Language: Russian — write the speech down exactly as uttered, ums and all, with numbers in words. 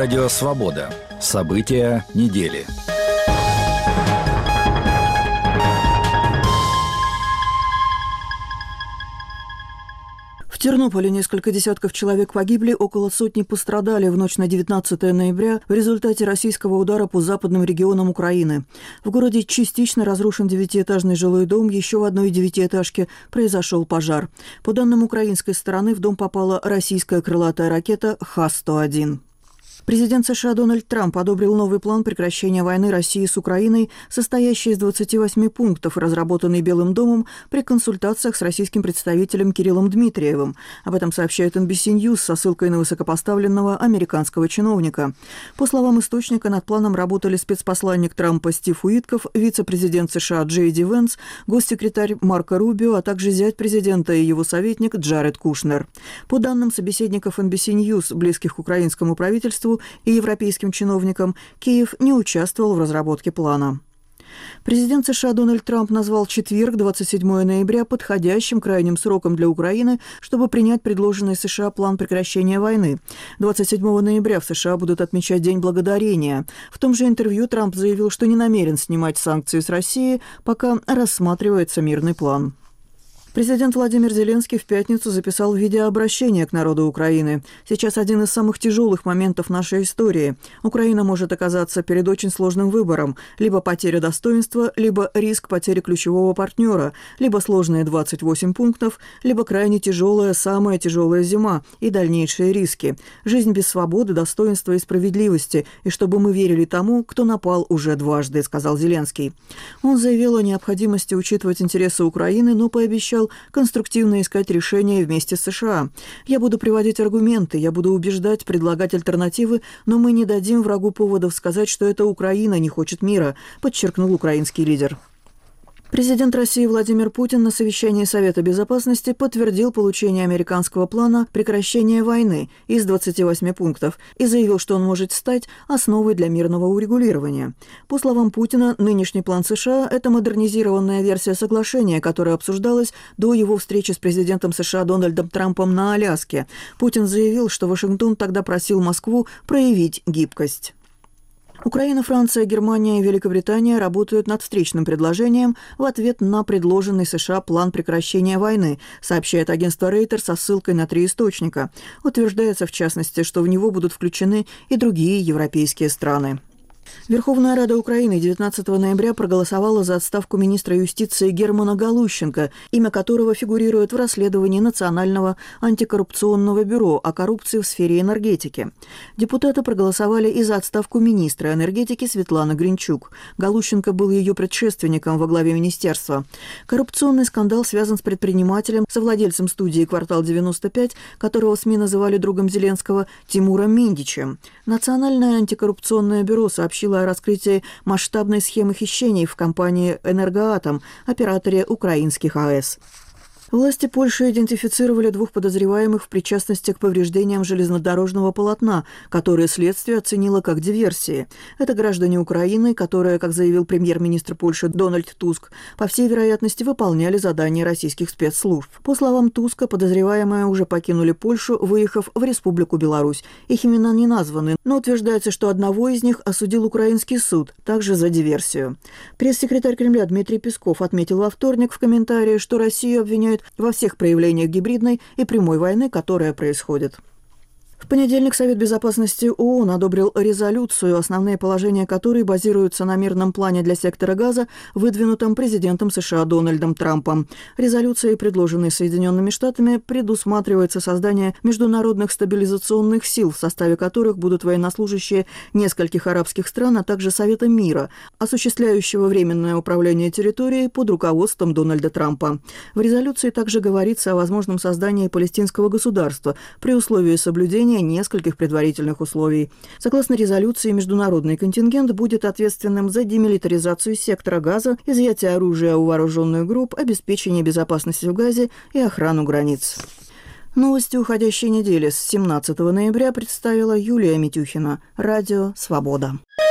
Радио «Свобода». События недели. В Тернополе несколько десятков человек погибли, около сотни пострадали в ночь на девятнадцатое ноября в результате российского удара по западным регионам Украины. В городе частично разрушен девятиэтажный жилой дом, еще в одной девятиэтажке произошел пожар. По данным украинской стороны, в дом попала российская крылатая ракета Х сто один. Президент США Дональд Трамп одобрил новый план прекращения войны России с Украиной, состоящий из двадцати восьми пунктов, разработанный Белым домом при консультациях с российским представителем Кириллом Дмитриевым. Об этом сообщает эн би си News со ссылкой на высокопоставленного американского чиновника. По словам источника, над планом работали спецпосланник Трампа Стив Уитков, вице-президент США Джей Ди Венс, госсекретарь Марко Рубио, а также зять президента и его советник Джаред Кушнер. По данным собеседников эн би си News, близких к украинскому правительству, и европейским чиновникам, Киев не участвовал в разработке плана. Президент США Дональд Трамп назвал четверг, двадцать седьмое ноября, подходящим крайним сроком для Украины, чтобы принять предложенный США план прекращения войны. двадцать седьмого ноября в США будут отмечать День Благодарения. В том же интервью Трамп заявил, что не намерен снимать санкции с России, пока рассматривается мирный план. Президент Владимир Зеленский в пятницу записал видеообращение к народу Украины. Сейчас один из самых тяжелых моментов нашей истории. Украина может оказаться перед очень сложным выбором. Либо потеря достоинства, либо риск потери ключевого партнера, либо сложные двадцать восемь пунктов, либо крайне тяжелая, самая тяжелая зима и дальнейшие риски. Жизнь без свободы, достоинства и справедливости. И чтобы мы верили тому, кто напал уже дважды, сказал Зеленский. Он заявил о необходимости учитывать интересы Украины, но пообещал конструктивно искать решения вместе с США. «Я буду приводить аргументы, я буду убеждать, предлагать альтернативы, но мы не дадим врагу поводов сказать, что это Украина не хочет мира», подчеркнул украинский лидер. Президент России Владимир Путин на совещании Совета Безопасности подтвердил получение американского плана прекращения войны из двадцати восьми пунктов и заявил, что он может стать основой для мирного урегулирования. По словам Путина, нынешний план США – это модернизированная версия соглашения, которая обсуждалась до его встречи с президентом США Дональдом Трампом на Аляске. Путин заявил, что Вашингтон тогда просил Москву проявить гибкость. Украина, Франция, Германия и Великобритания работают над встречным предложением в ответ на предложенный США план прекращения войны, сообщает агентство Рейтер со ссылкой на три источника. Утверждается, в частности, что в него будут включены и другие европейские страны. Верховная Рада Украины девятнадцатого ноября проголосовала за отставку министра юстиции Германа Галущенко, имя которого фигурирует в расследовании Национального антикоррупционного бюро о коррупции в сфере энергетики. Депутаты проголосовали и за отставку министра энергетики Светланы Гринчук. Галущенко был ее предшественником во главе министерства. Коррупционный скандал связан с предпринимателем, совладельцем студии «Квартал девяносто пять», которого СМИ называли другом Зеленского, Тимуром Миндичем. Национальное антикоррупционное бюро сообщило о раскрытии масштабной схемы хищений в компании «Энергоатом», операторе украинских АЭС. Власти Польши идентифицировали двух подозреваемых в причастности к повреждениям железнодорожного полотна, которые следствие оценило как диверсии. Это граждане Украины, которые, как заявил премьер-министр Польши Дональд Туск, по всей вероятности выполняли задания российских спецслужб. По словам Туска, подозреваемые уже покинули Польшу, выехав в Республику Беларусь. Их имена не названы, но утверждается, что одного из них осудил украинский суд, также за диверсию. Пресс-секретарь Кремля Дмитрий Песков отметил во вторник в комментарии, что Россию обвиняют во всех проявлениях гибридной и прямой войны, которая происходит. В понедельник Совет Безопасности ООН одобрил резолюцию, основные положения которой базируются на мирном плане для сектора Газа, выдвинутом президентом США Дональдом Трампом. Резолюцией, предложенной Соединенными Штатами, предусматривается создание международных стабилизационных сил, в составе которых будут военнослужащие нескольких арабских стран, а также Совета мира, осуществляющего временное управление территорией под руководством Дональда Трампа. В резолюции также говорится о возможном создании палестинского государства при условии соблюдения нескольких предварительных условий. Согласно резолюции, международный контингент будет ответственным за демилитаризацию сектора Газа, изъятие оружия у вооруженных групп, обеспечение безопасности в Газе и охрану границ. Новости уходящей недели с семнадцатого ноября представила Юлия Митюхина. Радио «Свобода».